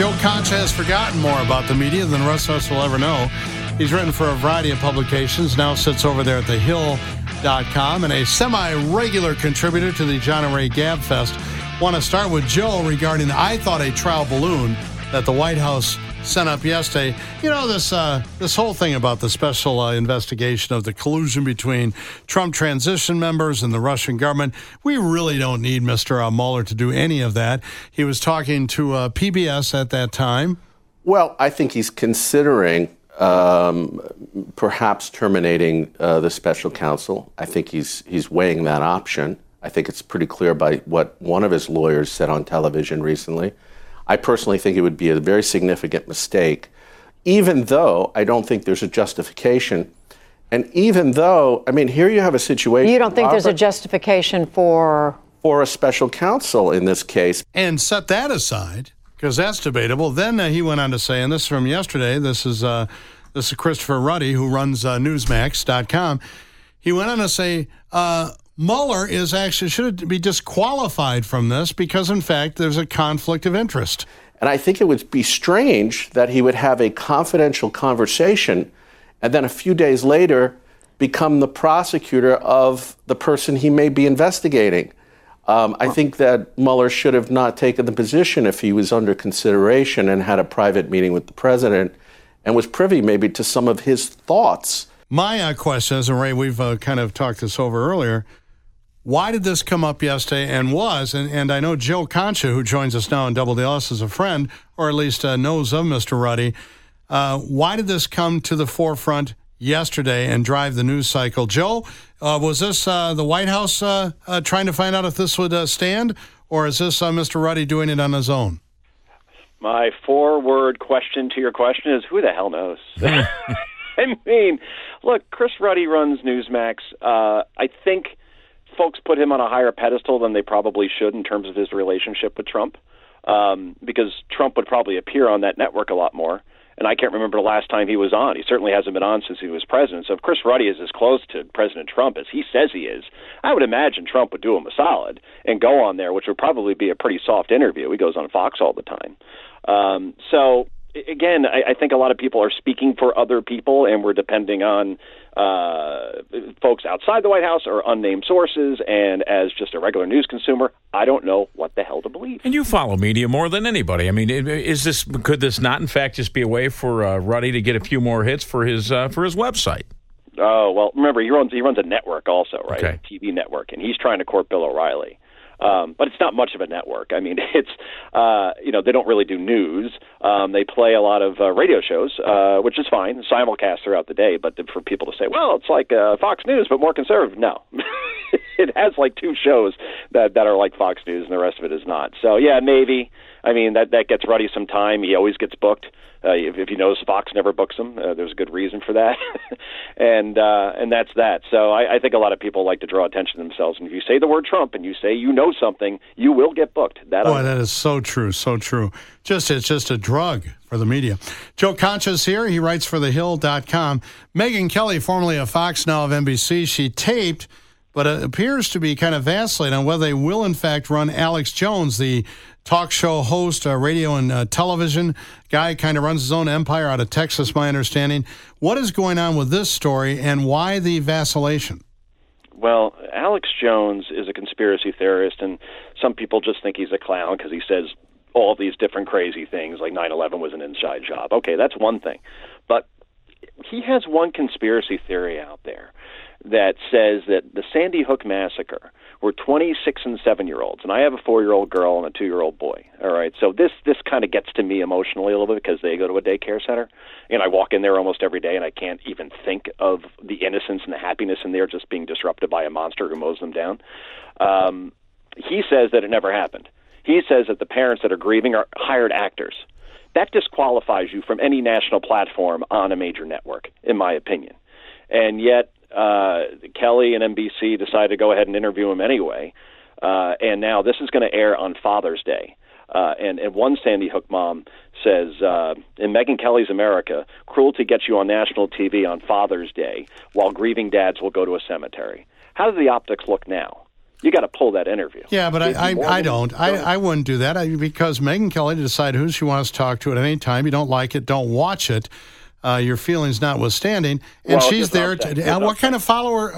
Joe Concha has forgotten more about the media than the rest of us will ever know. He's written for a variety of publications, now sits over there at thehill.com, and a semi-regular contributor to the John and Ray Gab Fest. Want to start with Joe regarding, I thought, a trial balloon that the White House sent up yesterday. You know, this whole thing about the special investigation of the collusion between Trump transition members and the Russian government, we really don't need Mr. Mueller to do any of that. He was talking to PBS at that time. Well, I think he's considering perhaps terminating the special counsel. I think he's weighing that option. I think it's pretty clear by what one of his lawyers said on television recently. I personally think it would be a very significant mistake, even though I don't think there's a justification. And even though, I mean, here you have a situation... You don't think there's a justification for a special counsel in this case. And set that aside, because that's debatable. Then he went on to say, and this is from yesterday, this is Christopher Ruddy, who runs Newsmax.com. He went on to say... Mueller should be disqualified from this because, in fact, there's a conflict of interest. And I think it would be strange that he would have a confidential conversation and then a few days later become the prosecutor of the person he may be investigating. I think that Mueller should have not taken the position if he was under consideration and had a private meeting with the president and was privy maybe to some of his thoughts. My question is, and Ray, we've kind of talked this over earlier, why did this come up yesterday and I know Joe Concha, who joins us now in Double DLS, is a friend, or at least knows of Mr. Ruddy. Why did this come to the forefront yesterday and drive the news cycle? Joe, was this the White House trying to find out if this would stand, or is this Mr. Ruddy doing it on his own? My four-word question to your question is, who the hell knows? I mean, look, Chris Ruddy runs Newsmax. I think folks put him on a higher pedestal than they probably should in terms of his relationship with Trump, because Trump would probably appear on that network a lot more. And I can't remember the last time he was on. He certainly hasn't been on since he was president. So if Chris Ruddy is as close to President Trump as he says he is, I would imagine Trump would do him a solid and go on there, which would probably be a pretty soft interview. He goes on Fox all the time. So again, I think a lot of people are speaking for other people, and we're depending on folks outside the White House or unnamed sources. And as just a regular news consumer, I don't know what the hell to believe. And you follow media more than anybody. I mean, could this not, in fact, just be a way for Ruddy to get a few more hits for his website? Oh, well, remember, he runs a network also, right? Okay. A TV network, and he's trying to court Bill O'Reilly. But it's not much of a network. I mean, it's, they don't really do news. They play a lot of radio shows, which is fine, simulcast throughout the day. But for people to say, well, it's like Fox News, but more conservative, no. It has like two shows that are like Fox News, and the rest of it is not. So, yeah, maybe. I mean, that gets Ruddy some time. He always gets booked. If you notice, Fox never books him. There's a good reason for that, and that's that. So I think a lot of people like to draw attention to themselves. And if you say the word Trump and you say you know something, you will get booked. That is so true, so true. It's just a drug for the media. Joe Concha's here. He writes for thehill.com. Megyn Kelly, formerly of Fox, now of NBC, she taped, but it appears to be kind of vacillating on whether they will, in fact, run Alex Jones, the talk show host, radio and television guy, kind of runs his own empire out of Texas, my understanding. What is going on with this story, and why the vacillation? Well, Alex Jones is a conspiracy theorist, and some people just think he's a clown because he says all these different crazy things, like 9/11 was an inside job. Okay, that's one thing. But he has one conspiracy theory out there that says that the Sandy Hook massacre were 26 and 7-year-olds, and I have a 4-year-old girl and a 2-year-old boy. All right, so this kind of gets to me emotionally a little bit because they go to a daycare center, and I walk in there almost every day, and I can't even think of the innocence and the happiness in there just being disrupted by a monster who mows them down. He says that it never happened. He says that the parents that are grieving are hired actors. That disqualifies you from any national platform on a major network, in my opinion. And yet, Kelly and NBC decided to go ahead and interview him anyway. And now this is going to air on Father's Day. And one Sandy Hook mom says, in Megyn Kelly's America, cruelty gets you on national TV on Father's Day, while grieving dads will go to a cemetery. How do the optics look now? You got to pull that interview. Yeah, but I don't. I wouldn't do that because Megyn Kelly decide who she wants to talk to at any time. You don't like it, don't watch it. Your feelings notwithstanding, and she's there. What kind of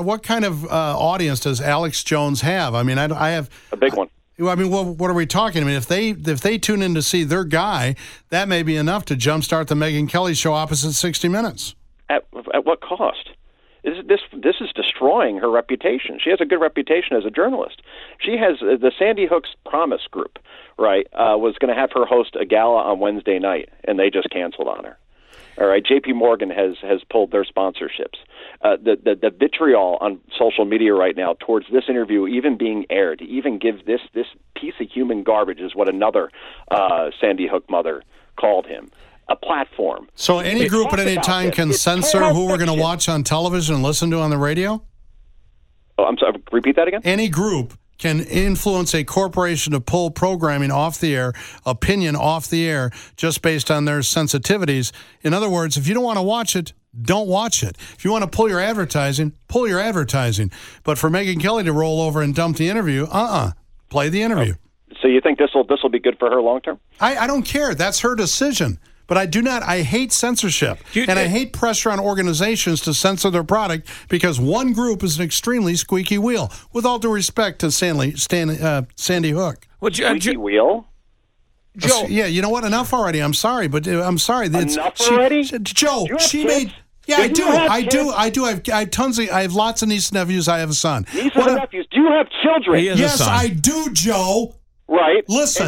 audience does Alex Jones have? I mean, I have a big one. I mean, what are we talking? I mean, if they tune in to see their guy, that may be enough to jumpstart the Megyn Kelly show opposite 60 Minutes. At what cost? This is destroying her reputation. She has a good reputation as a journalist. She has the Sandy Hook's Promise Group, right? Was going to have her host a gala on Wednesday night, and they just canceled on her. All right, J.P. Morgan has pulled their sponsorships. The vitriol on social media right now towards this interview even being aired, to even give this piece of human garbage is what another Sandy Hook mother called him, a platform. So any group at any time can censor who we're going to watch on television and listen to on the radio? Oh, I'm sorry, repeat that again? Any group can influence a corporation to pull programming off the air, opinion off the air, just based on their sensitivities. In other words, if you don't want to watch it, don't watch it. If you want to pull your advertising, pull your advertising. But for Megyn Kelly to roll over and dump the interview, play the interview. So you think this will be good for her long term? I don't care. That's her decision. But I hate censorship, and I hate pressure on organizations to censor their product because one group is an extremely squeaky wheel, with all due respect to Sandy Hook. Squeaky wheel? Joe. Yeah, you know what? Enough already. I'm sorry, but I'm sorry. Enough already? Joe, she made... Yeah, I do. I have tons of... I have lots of nieces and nephews. I have a son. Nieces and nephews. Do you have children? Yes, I do, Joe. Right. Listen,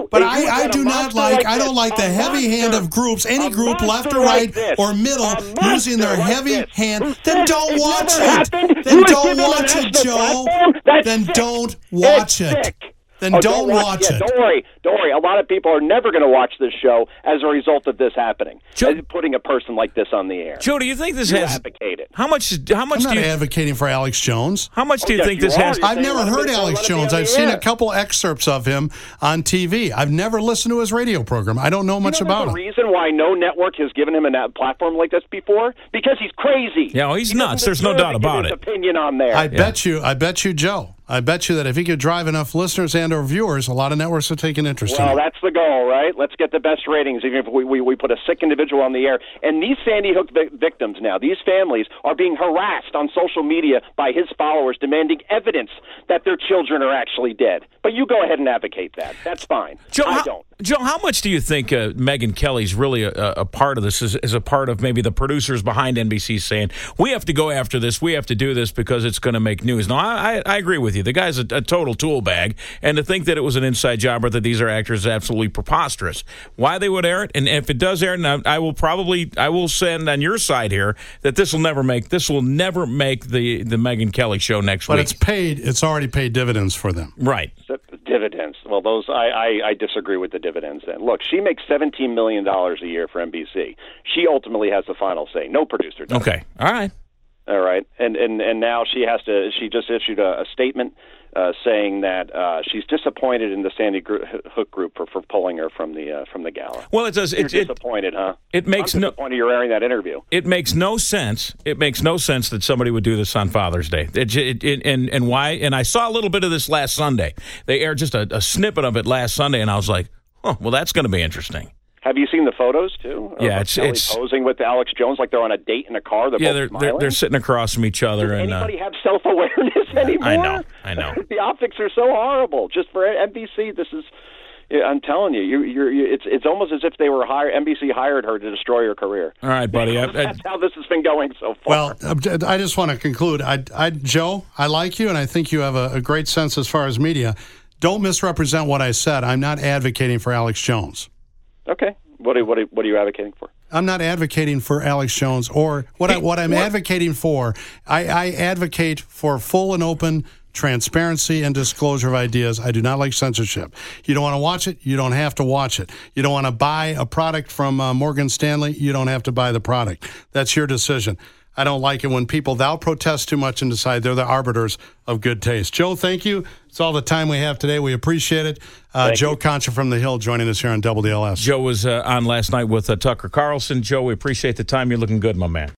I don't like the heavy hand of groups, any group left or right or middle, using their heavy hand. Then don't watch it. Then don't watch it, Joe. Then don't watch it. Then don't watch it. Don't worry. A lot of people are never going to watch this show as a result of this happening. Joe, putting a person like this on the air. Joe, do you think this has advocated? How much? I'm not advocating for Alex Jones. How much do you think this has? I've never heard Alex Jones. I've seen a couple excerpts of him on TV. I've never listened to his radio program. I don't know much about him. The reason why no network has given him a platform like this before? Because he's crazy. Yeah, well, he's nuts. There's no doubt about it. Opinion on there. I bet you, Joe. I bet you that if he could drive enough listeners and or viewers, a lot of networks would take an interest in him. Well, that's the goal, right? Let's get the best ratings, even if we put a sick individual on the air. And these Sandy Hook victims now, these families, are being harassed on social media by his followers, demanding evidence that their children are actually dead. But you go ahead and advocate that. That's fine. Joe, I don't. Joe, how much do you think Megyn Kelly's really a part of this, is a part of maybe the producers behind NBC saying, we have to go after this, we have to do this because it's going to make news? No, I agree with you. The guy's a total tool bag, and to think that it was an inside job or that these are actors is absolutely preposterous. Why they would air it, and if it does air, and I will send on your side here that this will never make the Megyn Kelly show next week. But it's already paid dividends for them. Right. Dividends. Well, those I disagree with the dividends then. Look, she makes $17 million a year for NBC. She ultimately has the final say. No producer does. Okay. All right. All right. And now she just issued a statement saying that she's disappointed in the Sandy Hook group for pulling her from the gala. Well, it does. You're disappointed, huh? It makes I'm disappointed you're airing that interview. It makes no sense. It makes no sense that somebody would do this on Father's Day. And why? And I saw a little bit of this last Sunday. They aired just a snippet of it last Sunday, and I was like, oh, well, that's going to be interesting. Have you seen the photos too? Yeah, it's posing with Alex Jones like they're on a date in a car. They're sitting across from each other. Does anybody have self-awareness anymore? I know. The optics are so horrible. Just for NBC, this is. I'm telling you, it's almost as if they were NBC hired her to destroy her career. All right, buddy. That's how this has been going so far. Well, I just want to conclude. Joe, I like you, and I think you have a great sense as far as media. Don't misrepresent what I said. I'm not advocating for Alex Jones. Okay. What are you advocating for? I'm not advocating for Alex Jones or what I'm advocating for. I advocate for full and open transparency and disclosure of ideas. I do not like censorship. You don't want to watch it, you don't have to watch it. You don't want to buy a product from Morgan Stanley, you don't have to buy the product. That's your decision. I don't like it when people protest too much and decide they're the arbiters of good taste. Joe, thank you. It's all the time we have today. We appreciate it. Joe Concha from The Hill joining us here on WDLS. Joe was on last night with Tucker Carlson. Joe, we appreciate the time. You're looking good, my man.